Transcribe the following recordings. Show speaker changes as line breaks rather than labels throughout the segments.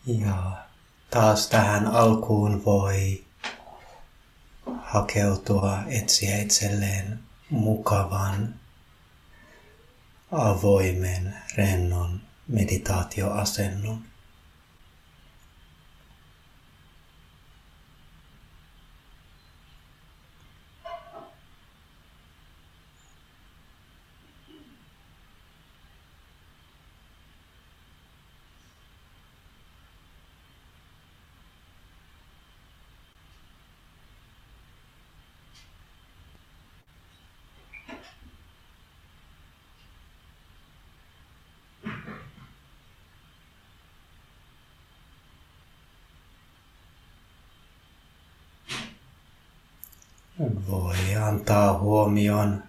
Ja taas tähän alkuun voi hakeutua, etsiä itselleen mukavan, avoimen, rennon meditaatioasennon. Voi antaa huomion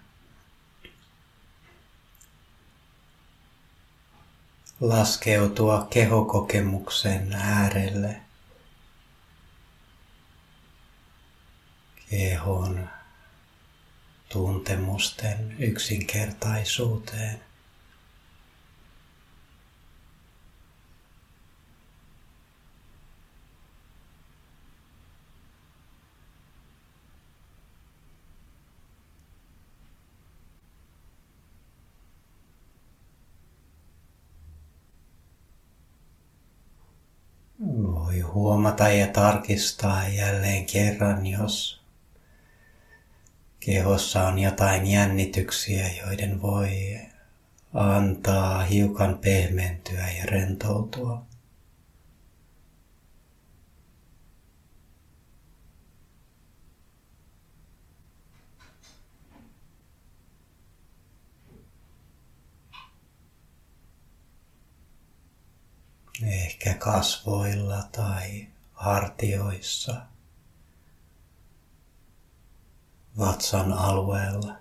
laskeutua kehokokemuksen äärelle, kehon tuntemusten yksinkertaisuuteen. Voi huomata ja tarkistaa jälleen kerran, jos kehossa on jotain jännityksiä, joiden voi antaa hiukan pehmentyä ja rentoutua. Ehkä kasvoilla tai hartioissa, vatsan alueella.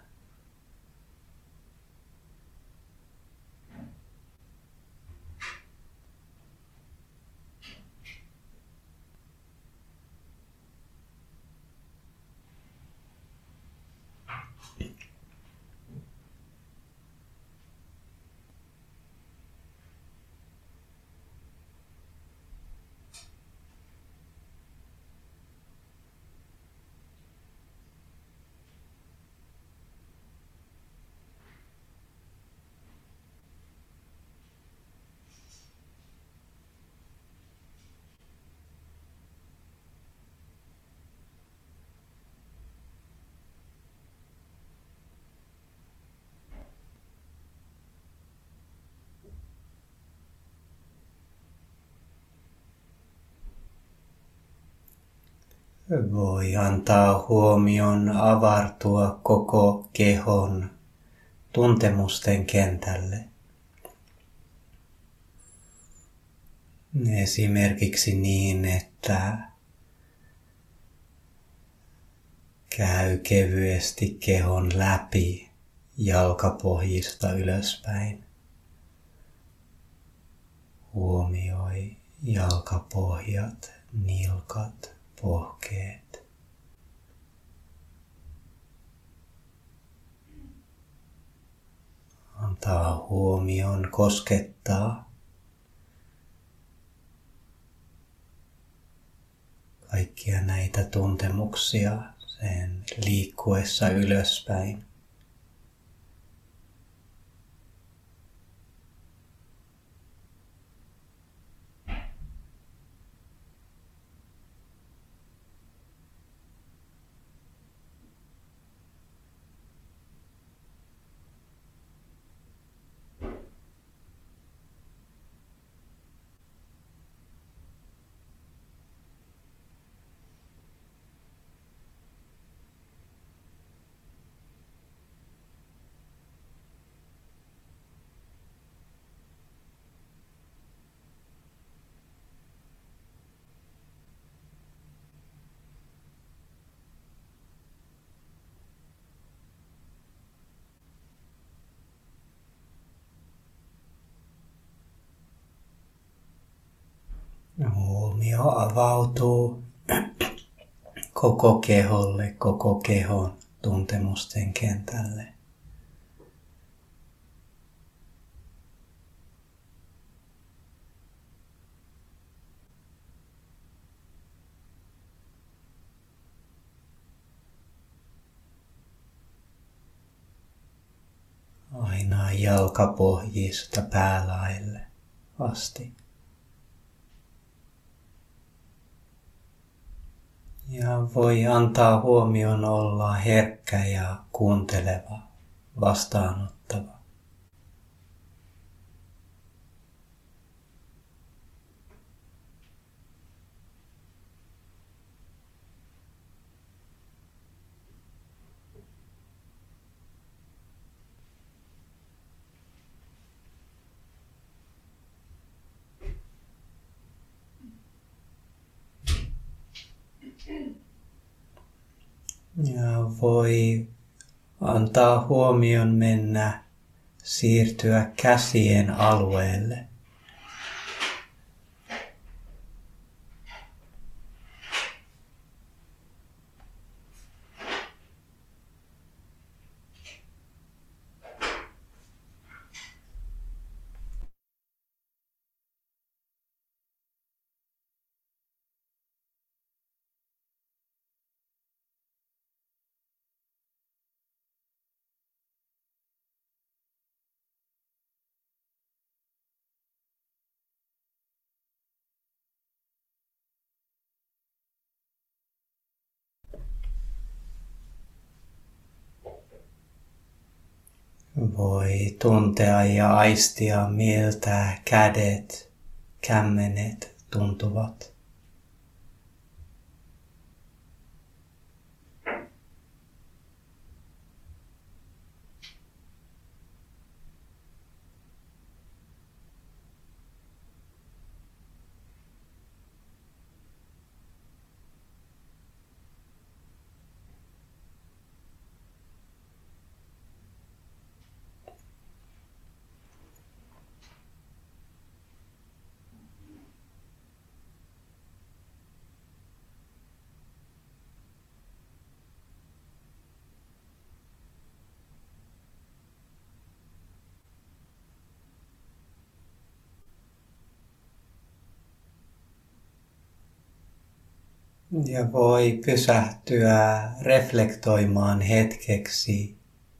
Voi antaa huomion avartua koko kehon tuntemusten kentälle. Esimerkiksi niin, että käy kevyesti kehon läpi jalkapohjista ylöspäin. Huomioi jalkapohjat, nilkat, pohkeet. Antaa huomion koskettaa kaikkia näitä tuntemuksia sen liikkuessa ylöspäin. Huomio avautuu koko keholle, koko kehon tuntemusten kentälle. kulkemaan jalkapohjista päälaille asti. Ja voi antaa huomion olla herkkä ja kuunteleva, vastaanottava. Ja voi antaa huomion mennä, siirtyä käsien alueelle. Voi tuntea ja aistia, miltä kädet, kämmenet tuntuvat. Ja voi pysähtyä reflektoimaan hetkeksi,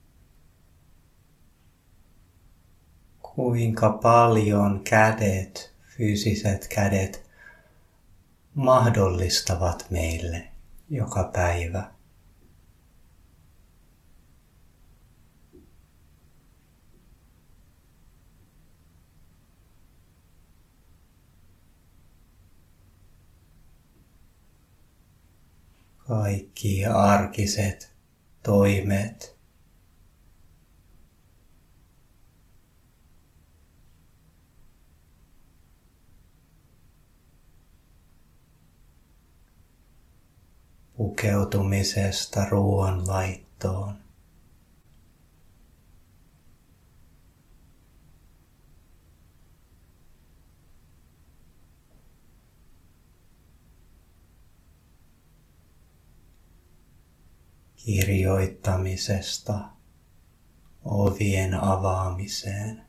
kuinka paljon kädet, fyysiset kädet, mahdollistavat meille joka päivä. Kaikki arkiset toimet, pukeutumisesta ruoanlaittoon, kirjoittamisesta ovien avaamiseen.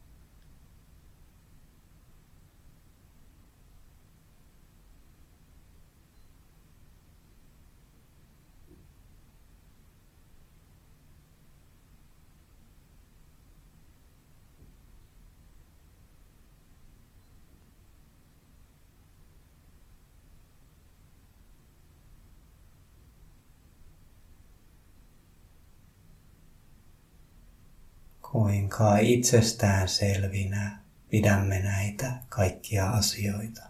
Kuinka itsestäänselvinä pidämme näitä kaikkia asioita.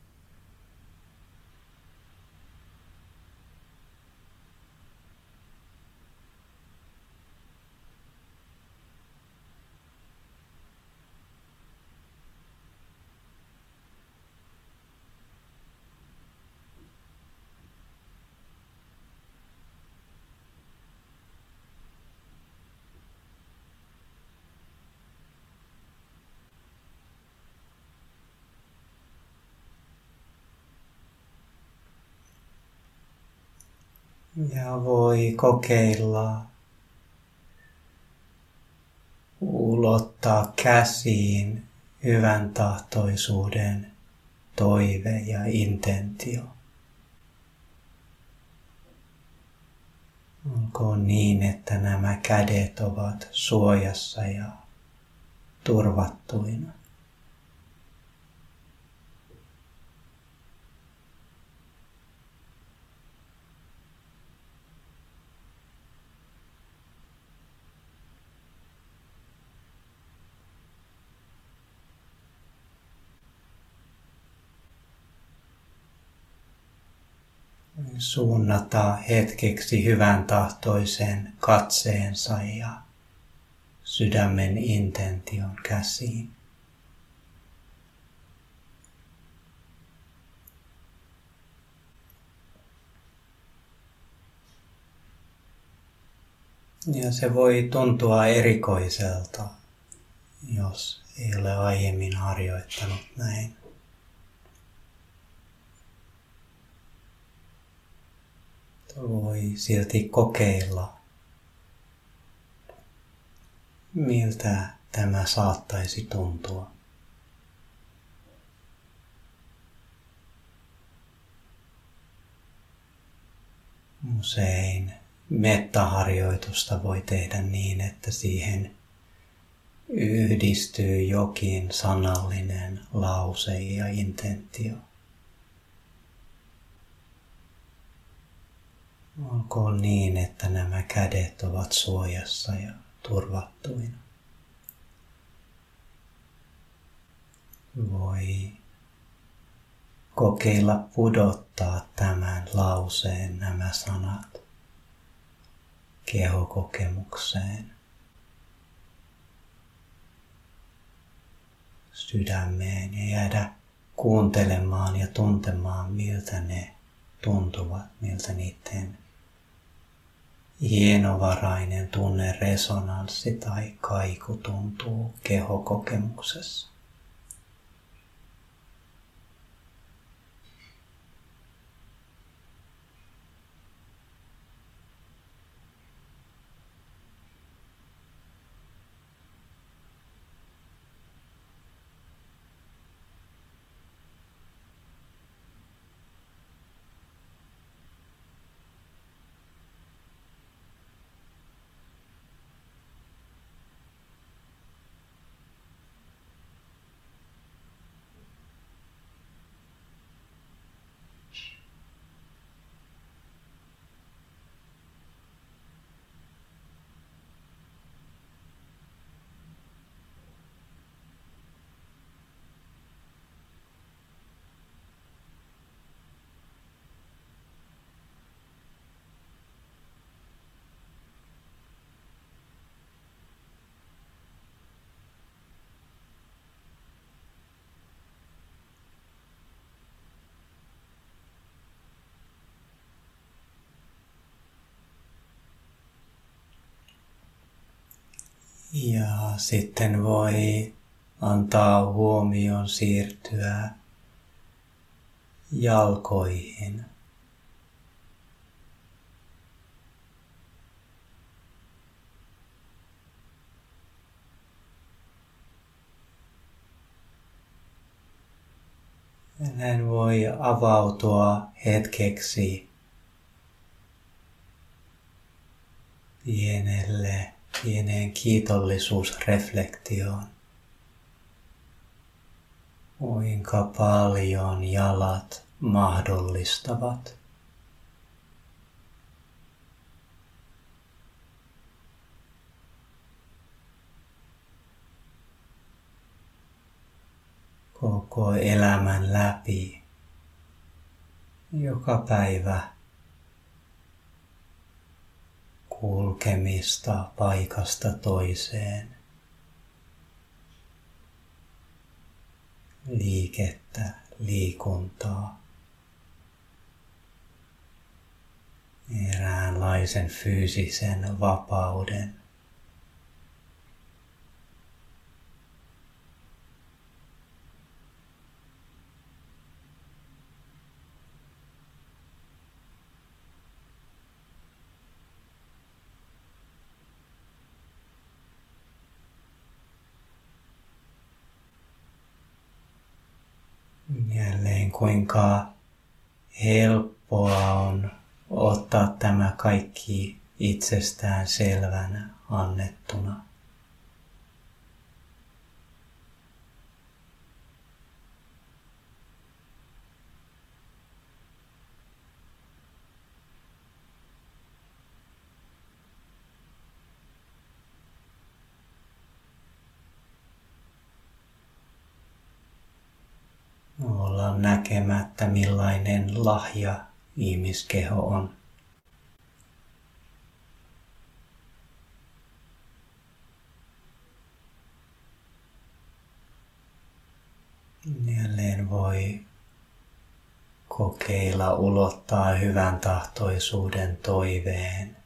Ja voi kokeilla ulottaa käsiin hyvän tahtoisuuden toive ja intentio. Onko niin, että nämä kädet ovat suojassa ja turvattuina. Suunnata hetkeksi hyvän tahtoisen katseensa ja sydämen intention käsiin. Ja se voi tuntua erikoiselta, jos ei ole aiemmin harjoittanut näin. Voi silti kokeilla, miltä tämä saattaisi tuntua. Usein mettaharjoitusta voi tehdä niin, että siihen yhdistyy jokin sanallinen lause ja intentio. Olkoon niin, että nämä kädet ovat suojassa ja turvattuina. Voi kokeilla pudottaa tämän lauseen, nämä sanat kehokokemukseen, sydämeen ja jäädä kuuntelemaan ja tuntemaan, miltä ne tuntuvat, miltä niiden hienovarainen tunneresonanssi tai kaiku tuntuu kehokokemuksessa. Ja sitten voi antaa huomion siirtyä jalkoihin. Ja näin voi avautua hetkeksi pieneen kiitollisuusreflektioon. Kuinka paljon jalat mahdollistavat. Koko elämän läpi, joka päivä kulkemista paikasta toiseen, liikettä, liikuntaa, eräänlaisen fyysisen vapauden. Jälleen kuinka helppoa on ottaa tämä kaikki itsestään selvänä annettuna. olla näkemättä, millainen lahja ihmiskeho on. Jälleen voi kokeilla ulottaa hyvän tahtoisuuden toiveen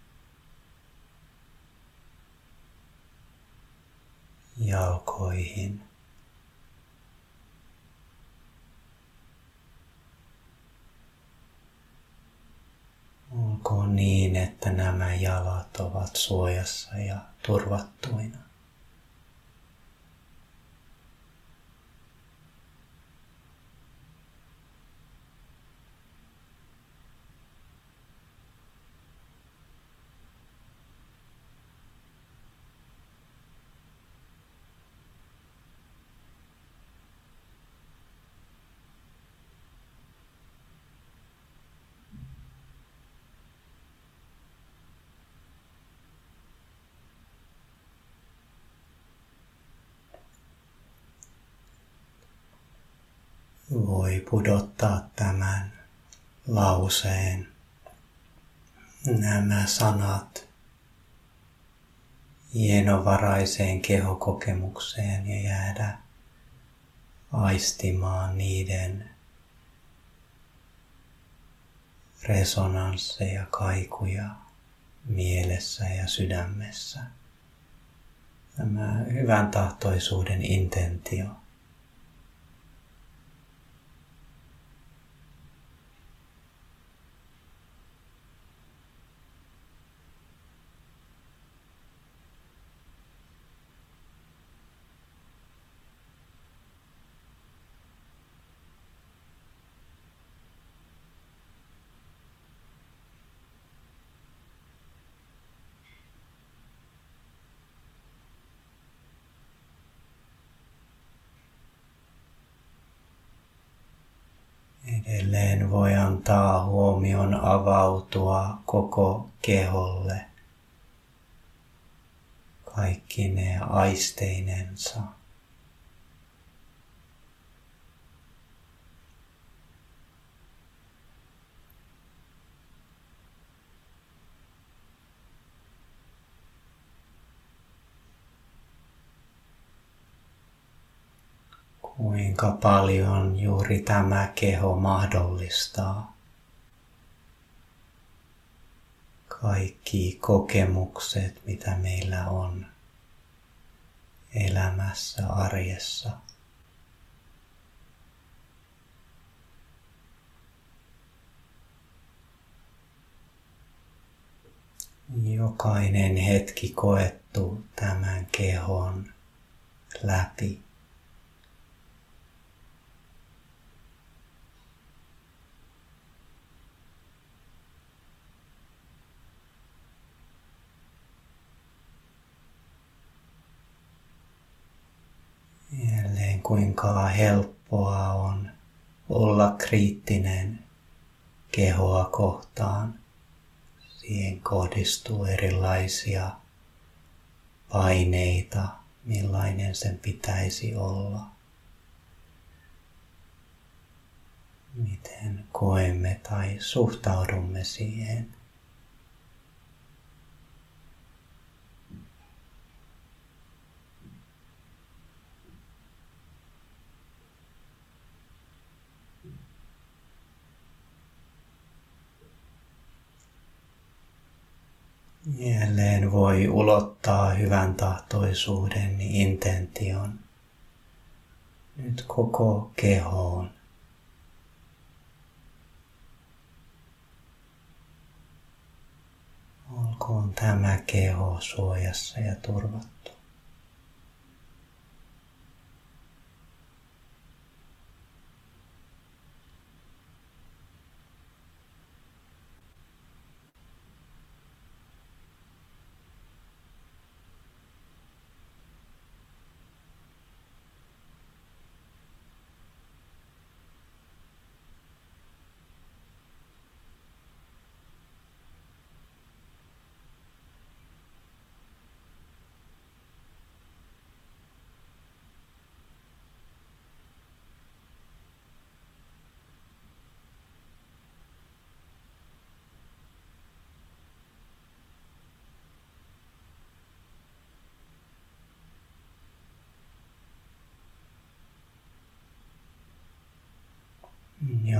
jalkoihin. Olkoon niin, että nämä jalat ovat suojassa ja turvattuina. Voi pudottaa tämän lauseen, nämä sanat hienovaraiseen kehokokemukseen ja jäädä aistimaan niiden resonansseja, kaikuja mielessä ja sydämessä. Tämä hyvän tahtoisuuden intentio. Edelleen voi antaa huomion avautua koko keholle, kaikki ne aisteinensa. Kuinka paljon juuri tämä keho mahdollistaa kaikki kokemukset, mitä meillä on elämässä, arjessa. Jokainen hetki koettu tämän kehon läpi. Jälleen kuinka helppoa on olla kriittinen kehoa kohtaan. Siihen kohdistuu erilaisia paineita, millainen sen pitäisi olla. Miten koemme tai suhtaudumme siihen. Jälleen voi ulottaa hyvän tahtoisuuden intention nyt koko kehoon. Olkoon tämä keho suojassa ja turvattu.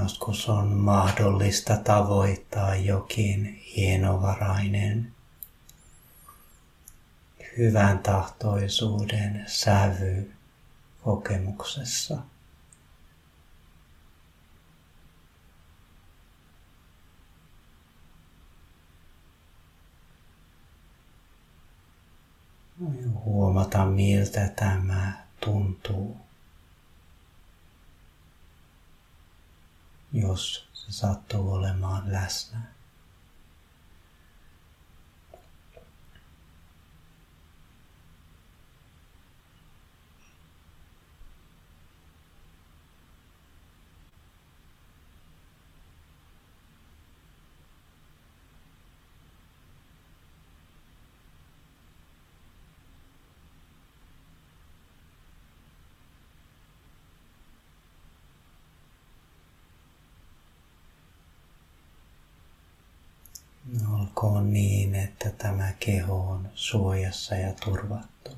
Joskus on mahdollista tavoittaa jokin hienovarainen hyvän tahtoisuuden sävy kokemuksessa. Huomata, miltä tämä tuntuu, jos se sattuu olemaan läsnä. Olkoon niin, että tämä keho on suojassa ja turvattu.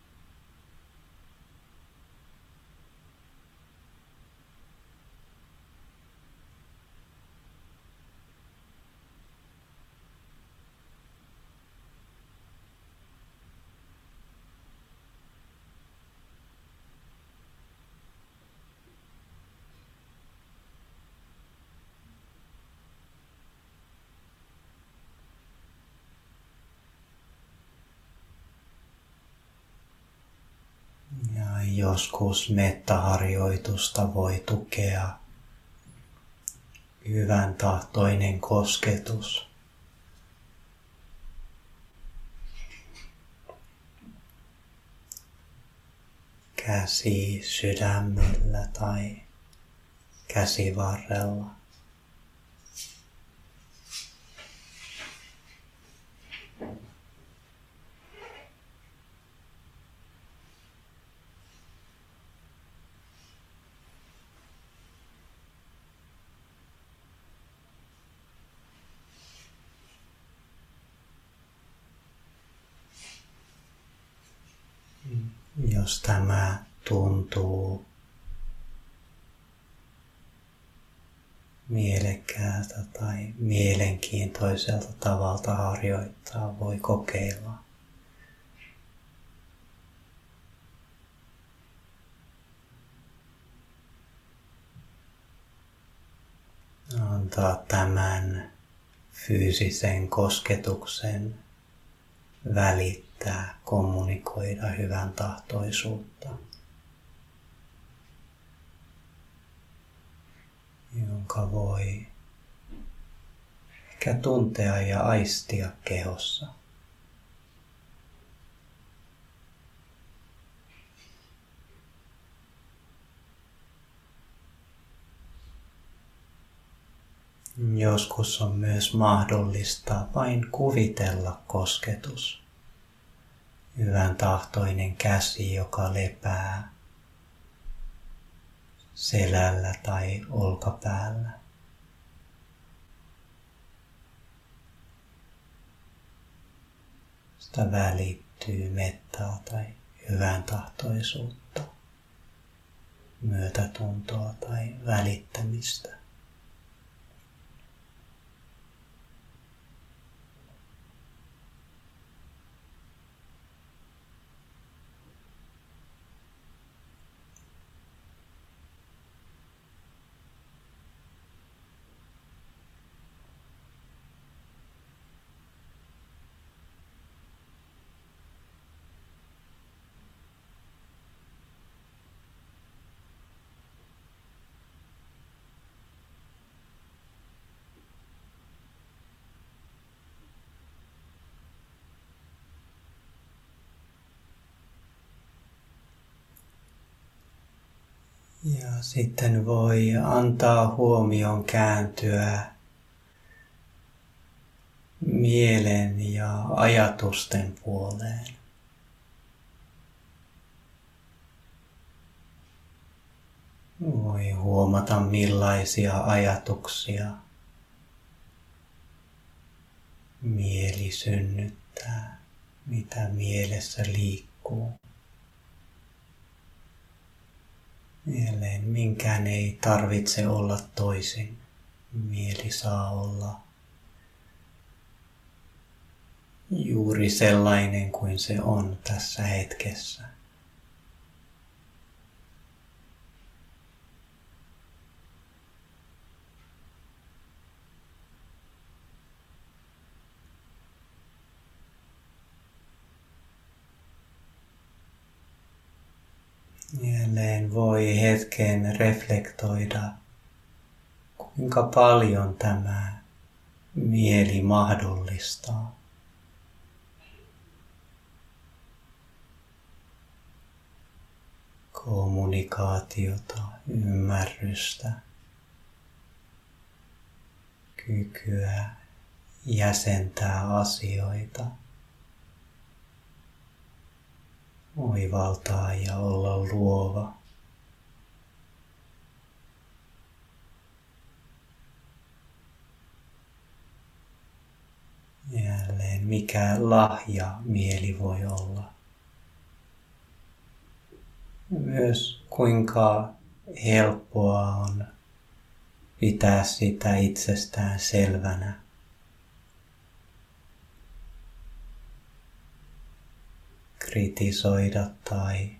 Joskus mettaharjoitusta voi tukea hyvän tahtoinen kosketus. Käsi sydämellä tai käsivarrella. Jos tämä tuntuu mielekkäältä tai mielenkiintoiselta tavalta harjoittaa, voi kokeilla. Antaa tämän fyysisen kosketuksen välittää, kommunikoida hyvän tahtoisuutta, jonka voi ehkä tuntea ja aistia kehossa. Joskus on myös mahdollista vain kuvitella kosketus. Hyvän tahtoinen käsi, joka lepää selällä tai olkapäällä. Sitä välittyy mettaa tai hyvän tahtoisuutta, myötätuntoa tai välittämistä. Ja sitten voi antaa huomion kääntyä mielen ja ajatusten puoleen. Voi huomata, millaisia ajatuksia mieli synnyttää, mitä mielessä liikkuu. Jälleen minkään ei tarvitse olla toisin. Mieli saa olla juuri sellainen kuin se on tässä hetkessä. Jälleen voi hetken reflektoida, kuinka paljon tämä mieli mahdollistaa. Kommunikaatiota, ymmärrystä, kykyä jäsentää asioita, oivaltaa ja olla luova. Jälleen mikä lahja mieli voi olla. Myös kuinka helppoa on pitää sitä itsestään selvänä. Kritisoida tai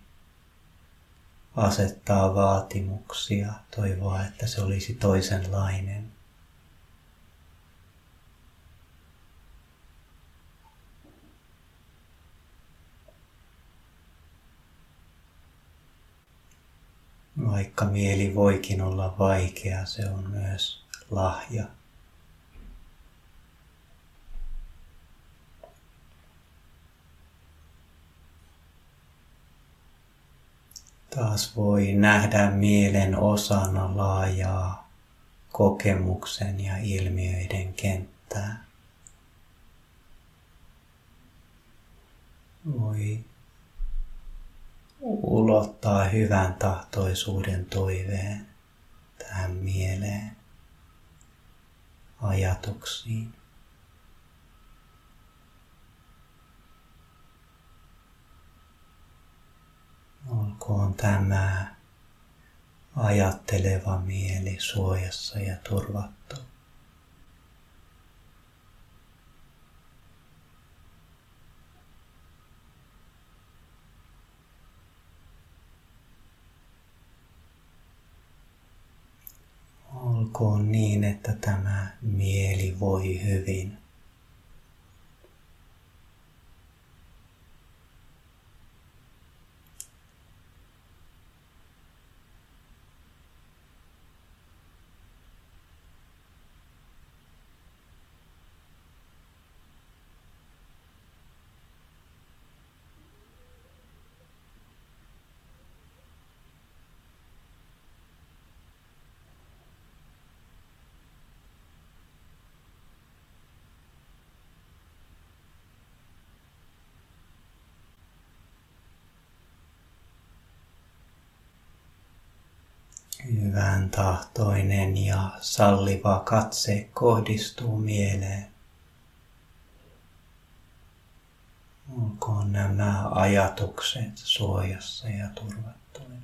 asettaa vaatimuksia, toivoa, että se olisi toisenlainen. Vaikka mieli voikin olla vaikea, se on myös lahja. Taas voi nähdä mielen osana laajaa kokemuksen ja ilmiöiden kenttää. Voi ulottaa hyvän tahtoisuuden toiveen tähän mieleen, ajatuksiin. Olkoon tämä ajatteleva mieli suojassa ja turvattu. Olkoon niin, että tämä mieli voi hyvin. Hyvän tahtoinen ja salliva katse kohdistuu mieleen. Olkoon nämä ajatukset suojassa ja turvattuina.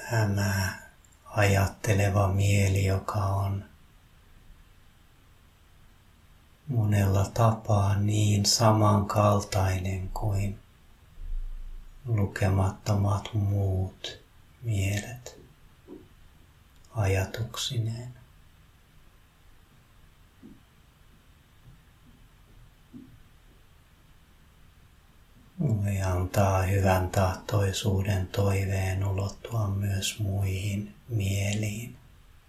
tämä ajatteleva mieli, joka on monella tapaa niin samankaltainen kuin lukemattomat muut mielet ajatuksineen. Voi antaa hyvän tahtoisuuden toiveen ulottua myös muihin mieliin.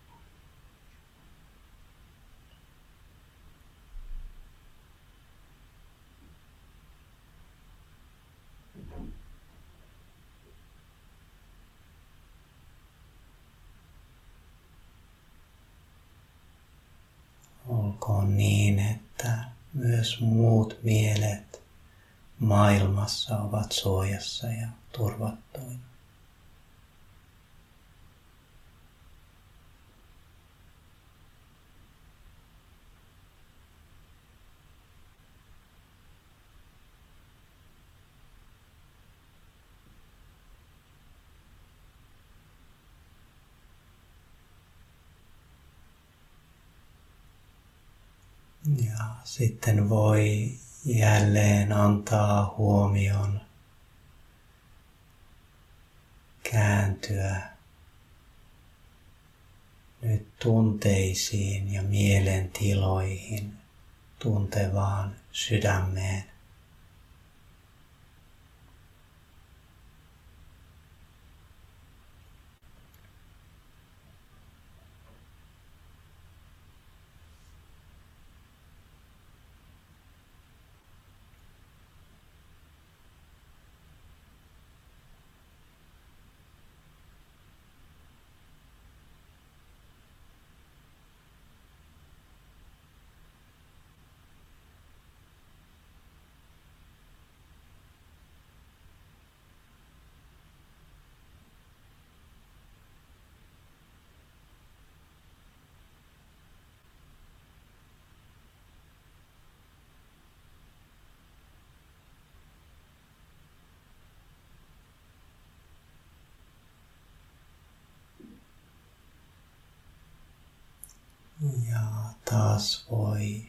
Olkoon niin, että myös muut mielet maailmassa ovat suojassa ja turvattuina. Ja sitten voi jälleen antaa huomion kääntyä nyt tunteisiin ja mielentiloihin, tuntevaan sydämeen. Ja taas voi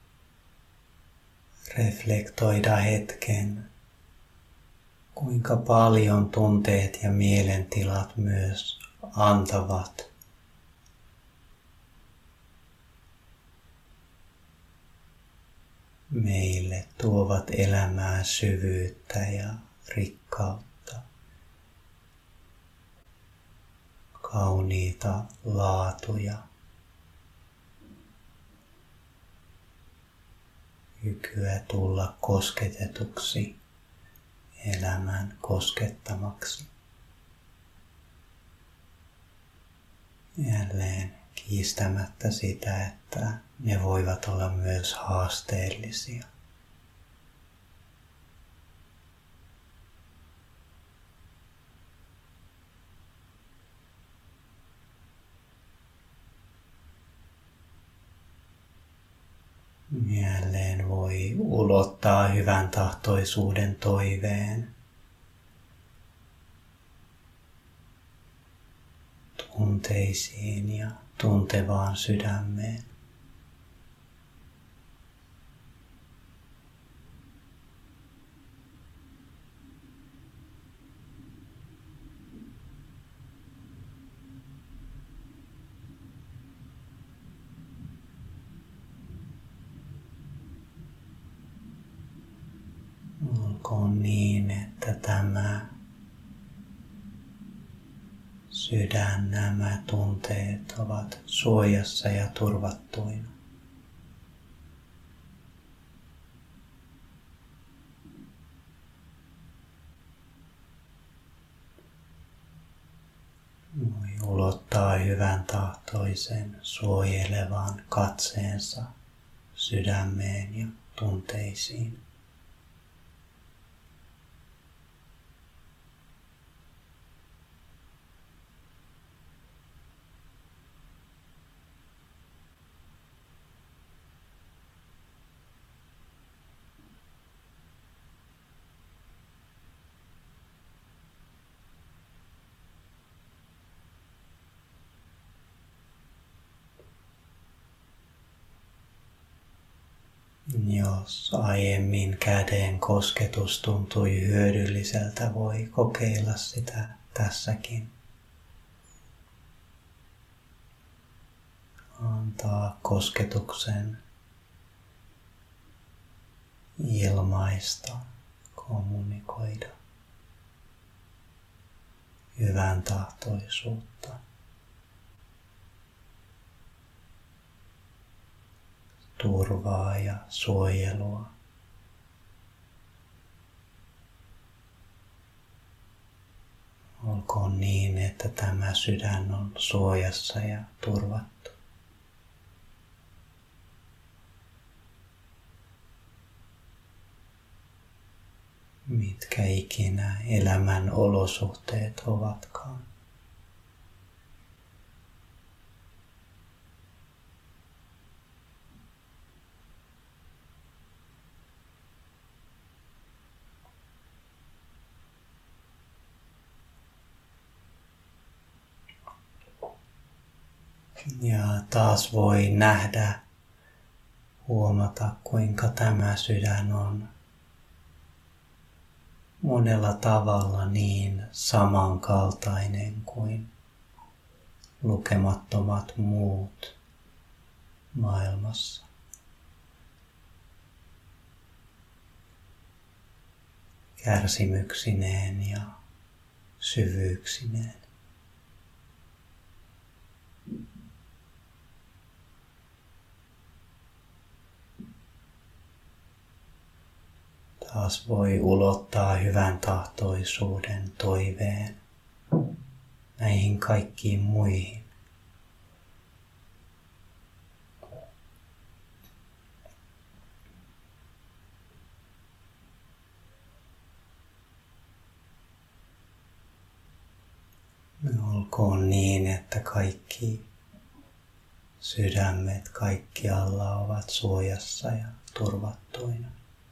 reflektoida hetken, kuinka paljon tunteet ja mielentilat myös antavat meille, tuovat elämään syvyyttä ja rikkautta, kauniita laatuja, kykyä tulla kosketetuksi, elämän koskettamaksi. Jälleen kiistämättä sitä, että ne voivat olla myös haasteellisia. Jälleen voi ulottaa hyvän tahtoisuuden toiveen tunteisiin ja tuntevaan sydämeen. Olkoon niin, että tämä sydän, nämä tunteet ovat suojassa ja turvattuina. Voi ulottaa hyvän tahtoisen, suojelevan katseensa sydämeen ja tunteisiin. Jos aiemmin käden kosketus tuntui hyödylliseltä, voi kokeilla sitä tässäkin. Antaa kosketuksen ilmaista, kommunikoida hyvän tahtoisuutta. Turvaa ja suojelua. Olkoon niin, että tämä sydän on suojassa ja turvattu. Mitkä ikinä elämän olosuhteet ovatkaan. Ja taas voi nähdä, huomata kuinka tämä sydän on monella tavalla niin samankaltainen kuin lukemattomat muut maailmassa. Kärsimyksineen ja syvyyksineen. Taas voi ulottaa hyvän tahtoisuuden toiveen näihin kaikkiin muihin. Olkoon niin, että kaikki sydämet kaikkialla ovat suojassa ja turvattuina.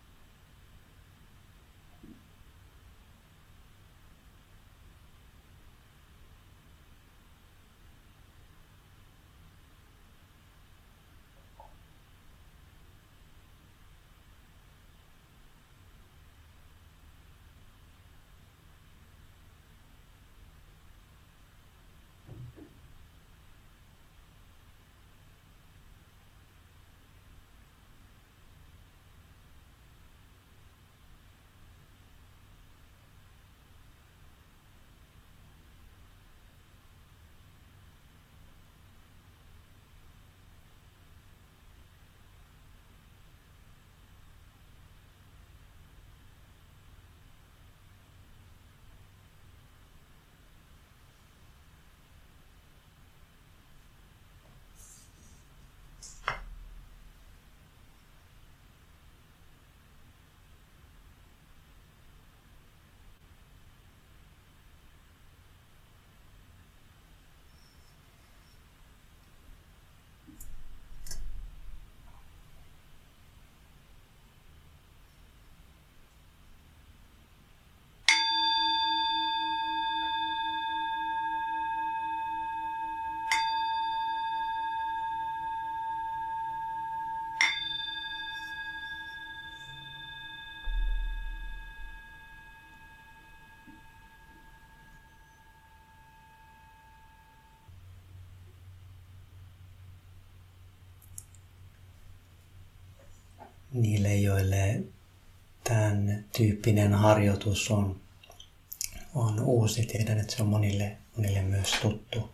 Niille, joille tämän tyyppinen harjoitus on uusi, tiedän, että se on monille myös tuttu.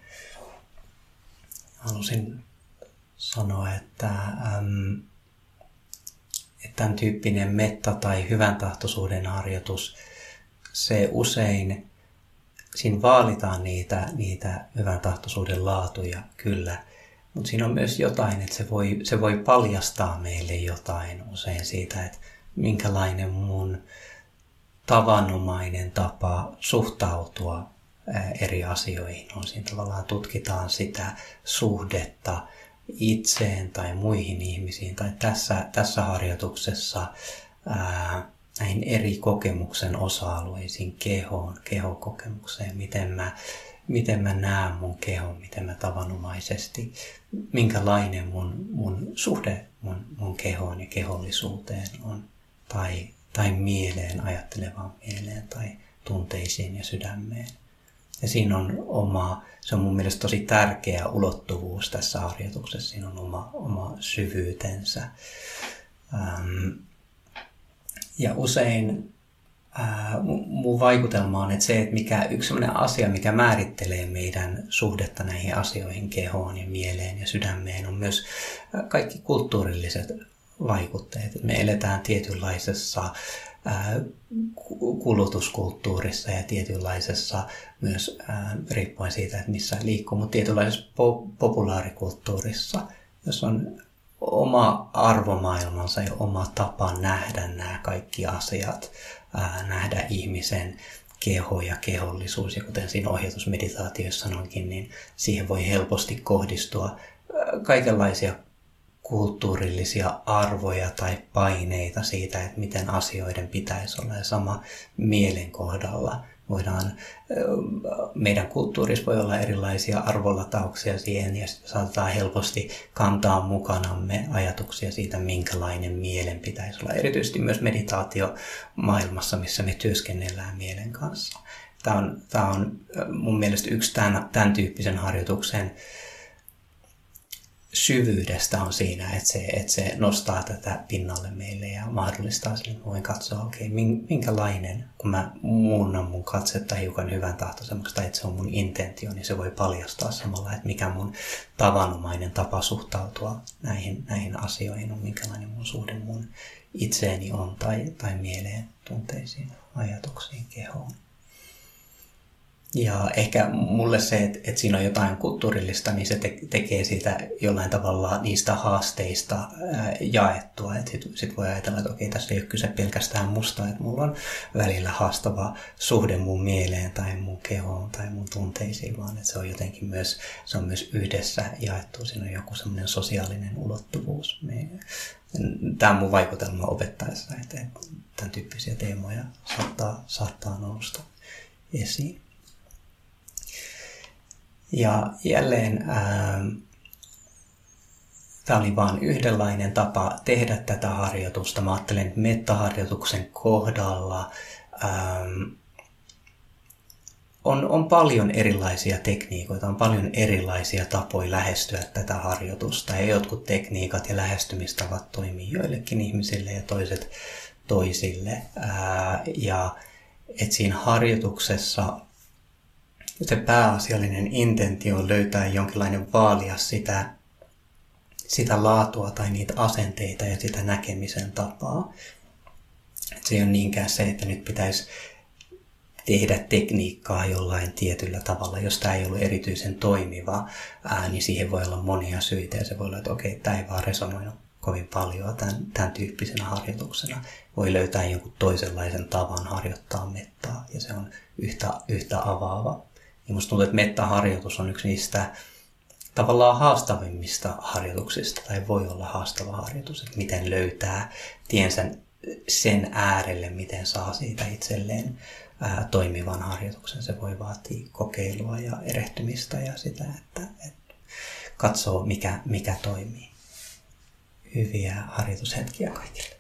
Halusin sanoa, että tämän tyyppinen metta- tai hyvän tahtoisuuden harjoitus, se usein, siinä vaalitaan niitä hyvän tahtoisuuden laatuja kyllä, mutta siinä on myös jotain, että se voi paljastaa meille jotain usein siitä, että minkälainen mun tavanomainen tapa suhtautua eri asioihin on. Siinä tavallaan tutkitaan sitä suhdetta itseen tai muihin ihmisiin. Tai tässä harjoituksessa näihin eri kokemuksen osa-alueisiin, kehokokemukseen, miten mä miten mä näen mun kehon, miten mä tavanomaisesti, minkälainen mun suhde mun kehoon ja kehollisuuteen on, tai mieleen, ajattelevaan mieleen, tai tunteisiin ja sydämeen. Ja siinä on se on mun mielestä tosi tärkeä ulottuvuus tässä harjoituksessa, siinä on oma syvyytensä. Ja usein mun vaikutelma on, että yksi sellainen asia, mikä määrittelee meidän suhdetta näihin asioihin, kehoon ja mieleen ja sydämeen, on myös kaikki kulttuurilliset vaikutteet. Me eletään tietynlaisessa kulutuskulttuurissa ja tietynlaisessa myös riippuen siitä, että missä liikkuu, mutta tietynlaisessa populaarikulttuurissa, jos on oma arvomaailmansa ja oma tapa nähdä nämä kaikki asiat, nähdä ihmisen keho ja kehollisuus. Ja kuten siinä ohjatusmeditaatiossa sanoinkin, niin siihen voi helposti kohdistua kaikenlaisia kulttuurillisia arvoja tai paineita siitä, että miten asioiden pitäisi olla. Ja sama mielen kohdalla meidän kulttuurissa voi olla erilaisia arvolatauksia siihen, ja saatetaan helposti kantaa mukanamme ajatuksia siitä, minkälainen mielen pitäisi olla. Erityisesti myös meditaatiomaailmassa, missä me työskennellään mielen kanssa. Tämä on mun mielestä yksi tämän tyyppisen harjoituksen syvyydestä on siinä, että se nostaa tätä pinnalle meille ja mahdollistaa sille, että voin katsoa, minkälainen, kun mä muunnan mun katsetta hiukan hyvän tahtoisemmaksi, tai että se on mun intentio, niin se voi paljastaa samalla, että mikä mun tavanomainen tapa suhtautua näihin asioihin on, minkälainen mun suhde mun itseeni on, tai mieleen, tunteisiin, ajatuksiin, kehoon. Ja ehkä mulle se, että siinä on jotain kulttuurillista, niin se tekee siitä jollain tavalla niistä haasteista jaettua. Että sit voi ajatella, että okei, tässä ei ole kyse pelkästään musta, että mulla on välillä haastava suhde mun mieleen tai mun kehoon tai mun tunteisiin, vaan että se on jotenkin myös yhdessä jaettu. Siinä on joku semmoinen sosiaalinen ulottuvuus. Tämä on mun vaikutelma opettaessa, että tämän tyyppisiä teemoja saattaa nousta esiin. Ja jälleen tämä oli vain yhdenlainen tapa tehdä tätä harjoitusta. Mä ajattelen, että metta-harjoituksen kohdalla on paljon erilaisia tekniikoita, on paljon erilaisia tapoja lähestyä tätä harjoitusta. Ja jotkut tekniikat ja lähestymistavat toimii joillekin ihmisille ja toiset toisille. Ja että siinä harjoituksessa se pääasiallinen intentio on löytää jonkinlainen vaalia sitä laatua tai niitä asenteita ja sitä näkemisen tapaa. Se ei ole niinkään se, että nyt pitäisi tehdä tekniikkaa jollain tietyllä tavalla. Jos tämä ei ollut erityisen toimiva, niin siihen voi olla monia syitä. Ja se voi olla, että okei, tämä ei vaan resonoinut kovin paljon tämän tyyppisenä harjoituksena. Voi löytää jonkun toisenlaisen tavan harjoittaa mettaa, ja se on yhtä avaava. Ja musta tuntuu, että mettaharjoitus on yksi niistä tavallaan haastavimmista harjoituksista, tai voi olla haastava harjoitus, että miten löytää tiensä sen äärelle, miten saa siitä itselleen toimivan harjoituksen. Se voi vaatia kokeilua ja erehtymistä ja sitä, että katsoo mikä toimii. Hyviä harjoitushetkiä kaikille.